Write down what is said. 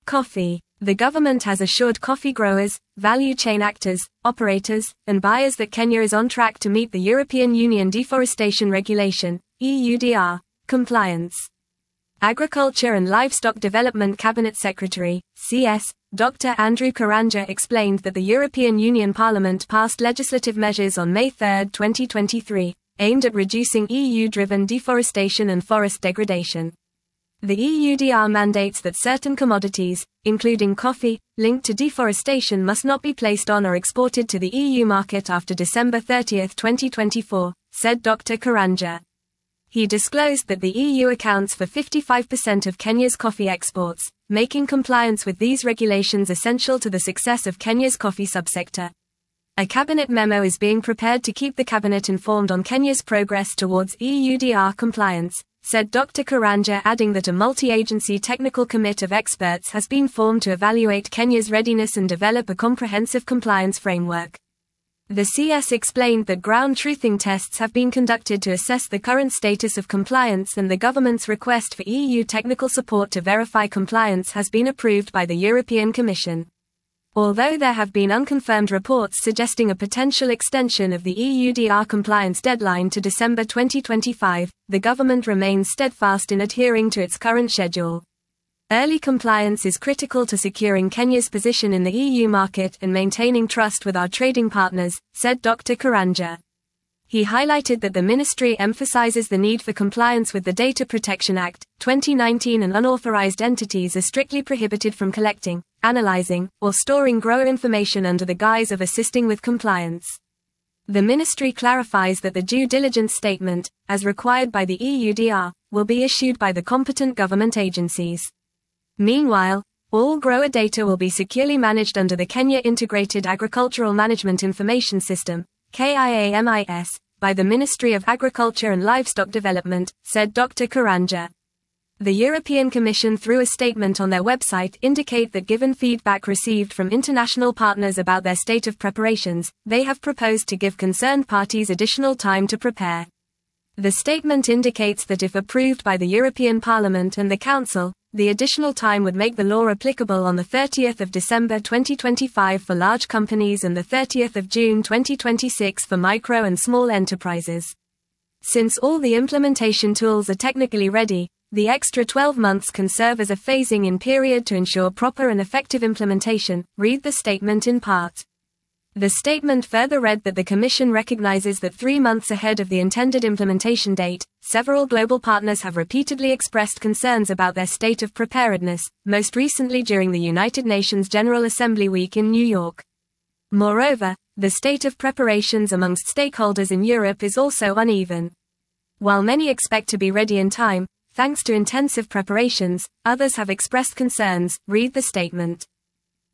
Coffee. The government has assured coffee growers, value chain actors, operators, and buyers that Kenya is on track to meet the European Union Deforestation Regulation, EUDR, compliance. Agriculture and Livestock Development Cabinet Secretary, CS, Dr. Andrew Karanja explained that the European Union Parliament passed legislative measures on May 3, 2023, aimed at reducing EU-driven deforestation and forest degradation. The EUDR mandates that certain commodities, including coffee, linked to deforestation must not be placed on or exported to the EU market after December 30, 2024, said Dr. Karanja. He disclosed that the EU accounts for 55% of Kenya's coffee exports, making compliance with these regulations essential to the success of Kenya's coffee subsector. A cabinet memo is being prepared to keep the cabinet informed on Kenya's progress towards EUDR compliance, said Dr. Karanja, adding that a multi-agency technical committee of experts has been formed to evaluate Kenya's readiness and develop a comprehensive compliance framework. The CS explained that ground truthing tests have been conducted to assess the current status of compliance, and the government's request for EU technical support to verify compliance has been approved by the European Commission. Although there have been unconfirmed reports suggesting a potential extension of the EUDR compliance deadline to December 2025, the government remains steadfast in adhering to its current schedule. Early compliance is critical to securing Kenya's position in the EU market and maintaining trust with our trading partners, said Dr. Karanja. He highlighted that the ministry emphasizes the need for compliance with the Data Protection Act, 2019, and unauthorized entities are strictly prohibited from collecting, analyzing, or storing grower information under the guise of assisting with compliance. The ministry clarifies that the due diligence statement, as required by the EUDR, will be issued by the competent government agencies. Meanwhile, all grower data will be securely managed under the Kenya Integrated Agricultural Management Information System, KIAMIS, by the Ministry of Agriculture and Livestock Development, said Dr. Karanja. The European Commission, through a statement on their website, indicate that given feedback received from international partners about their state of preparations, they have proposed to give concerned parties additional time to prepare. The statement indicates that if approved by the European Parliament and the Council, the additional time would make the law applicable on the 30th of December 2025 for large companies and the 30th of June 2026 for micro and small enterprises. Since all the implementation tools are technically ready, the extra 12 months can serve as a phasing-in period to ensure proper and effective implementation, read the statement in part. The statement further read that the Commission recognizes that 3 months ahead of the intended implementation date, several global partners have repeatedly expressed concerns about their state of preparedness, most recently during the United Nations General Assembly Week in New York. Moreover, the state of preparations amongst stakeholders in Europe is also uneven. While many expect to be ready in time, thanks to intensive preparations, others have expressed concerns, read the statement.